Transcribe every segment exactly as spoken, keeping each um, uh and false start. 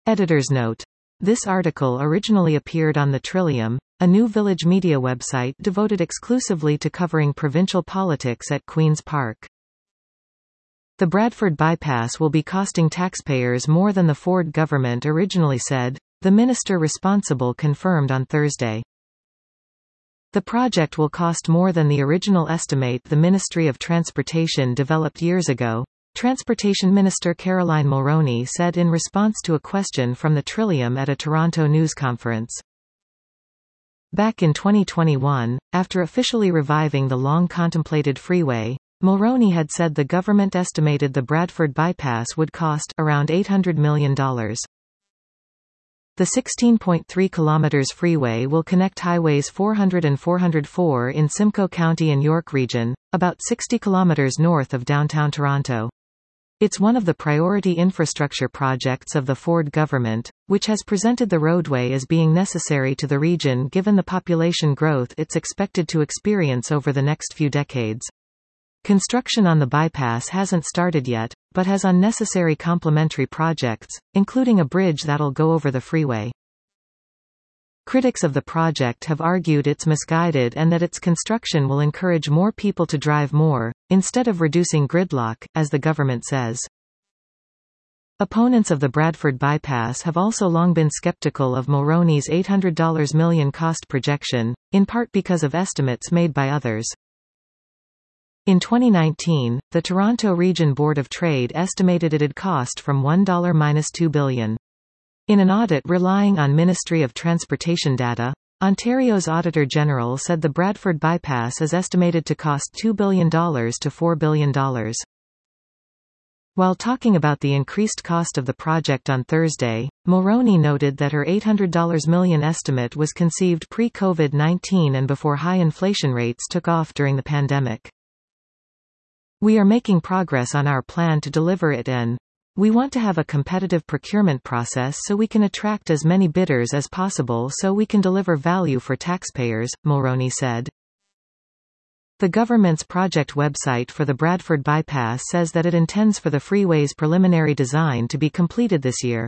Editor's note. This article originally appeared on the Trillium, a new village media website devoted exclusively to covering provincial politics at Queen's Park. The Bradford bypass will be costing taxpayers more than the Ford government originally said, the minister responsible confirmed on Thursday. The project will cost more than the original estimate the Ministry of Transportation developed years ago, Transportation Minister Caroline Mulroney said in response to a question from the Trillium at a Toronto news conference. Back in twenty twenty-one, after officially reviving the long-contemplated freeway, Mulroney had said the government estimated the Bradford bypass would cost around eight hundred million dollars. The sixteen point three kilometers freeway will connect highways four hundred and four oh four in Simcoe County and York Region, about sixty kilometers north of downtown Toronto. It's one of the priority infrastructure projects of the Ford government, which has presented the roadway as being necessary to the region given the population growth it's expected to experience over the next few decades. Construction on the bypass hasn't started yet, but has unnecessary complementary projects, including a bridge that'll go over the freeway. Critics of the project have argued it's misguided and that its construction will encourage more people to drive more, instead of reducing gridlock, as the government says. Opponents of the Bradford bypass have also long been skeptical of Mulroney's eight hundred million dollars cost projection, in part because of estimates made by others. In twenty nineteen, the Toronto Region Board of Trade estimated it'd cost from one dollar to two billion dollars. In an audit relying on Ministry of Transportation data, Ontario's Auditor General said the Bradford bypass is estimated to cost two billion dollars to four billion dollars. While talking about the increased cost of the project on Thursday, Mulroney noted that her eight hundred million dollars estimate was conceived pre-COVID nineteen and before high inflation rates took off during the pandemic. We are making progress on our plan to deliver it and we want to have a competitive procurement process so we can attract as many bidders as possible so we can deliver value for taxpayers, Mulroney said. The government's project website for the Bradford bypass says that it intends for the freeway's preliminary design to be completed this year.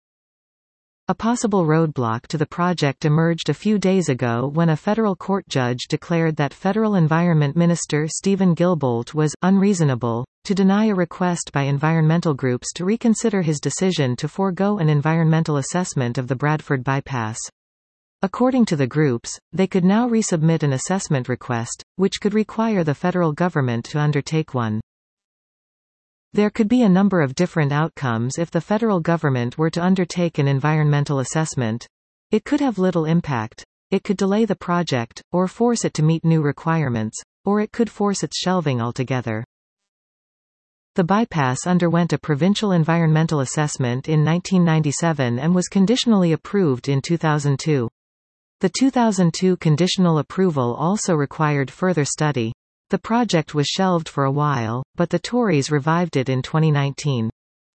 A possible roadblock to the project emerged a few days ago when a federal court judge declared that Federal Environment Minister Stephen Guilbeault was unreasonable to deny a request by environmental groups to reconsider his decision to forego an environmental assessment of the Bradford bypass. According to the groups, they could now resubmit an assessment request, which could require the federal government to undertake one. There could be a number of different outcomes if the federal government were to undertake an environmental assessment. It could have little impact, it could delay the project, or force it to meet new requirements, or it could force its shelving altogether. The bypass underwent a provincial environmental assessment in nineteen ninety-seven and was conditionally approved in two thousand two. The two thousand two conditional approval also required further study. The project was shelved for a while, but the Tories revived it in twenty nineteen.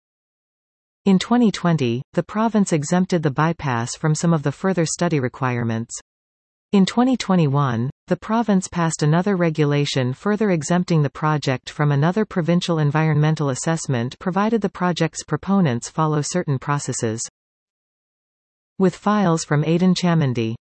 In twenty twenty, the province exempted the bypass from some of the further study requirements. In twenty twenty-one, the province passed another regulation further exempting the project from another provincial environmental assessment provided the project's proponents follow certain processes. With files from Aidan Chamandy.